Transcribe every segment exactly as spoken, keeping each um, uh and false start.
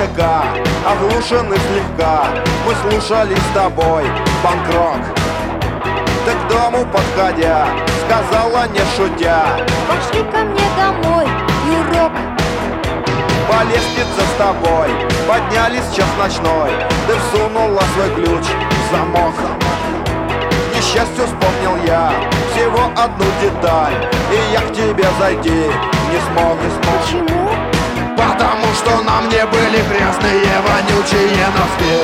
издалека, оглушены слегка, мы слушали с тобой панк-рок. Ты к дому подходя сказала, не шутя: пошли ко мне домой, Юрок. по лестнице с тобой поднялись в час ночной, ты всунула свой ключ в замок. К несчастью вспомнил я всего одну деталь, и я к тебе зайти не смог, не смог. Почему? Потому что на мне были грязные вонючие носки.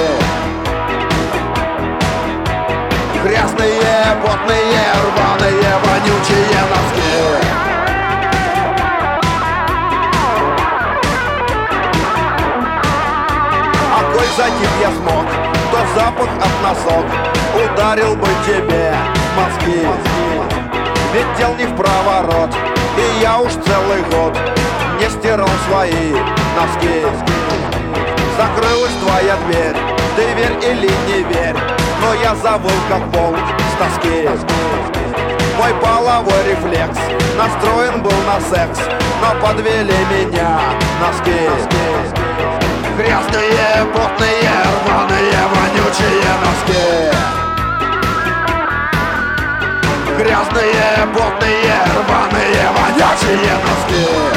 Грязные, потные, рваные, вонючие носки. А коль затих я смог, то запах от носок ударил бы тебе в мозги. Ведь дел не в проворот, и я уж целый год не стирал свои носки. Закрылась твоя дверь, ты верь или не верь, но я завыл как волк с тоски. Мой половой рефлекс настроен был на секс, но подвели меня носки. Грязные, потные, рваные, вонючие носки. Грязные, потные, рваные, вонючие носки.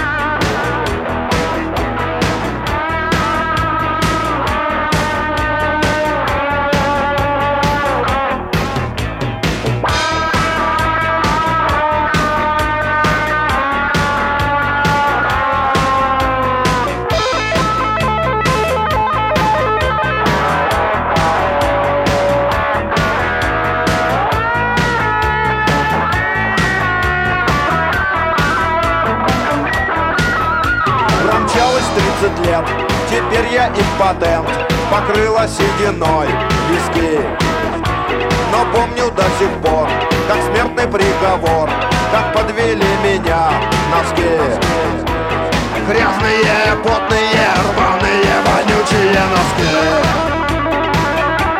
тридцать лет, теперь я импотент, покрылась сединой виски. Но помню до сих пор, как смертный приговор, как подвели меня носки. Грязные, потные, рваные, вонючие носки.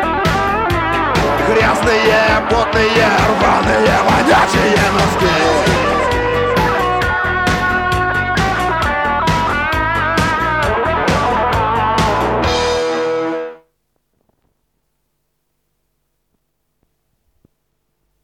Грязные, потные, рваные, вонючие носки.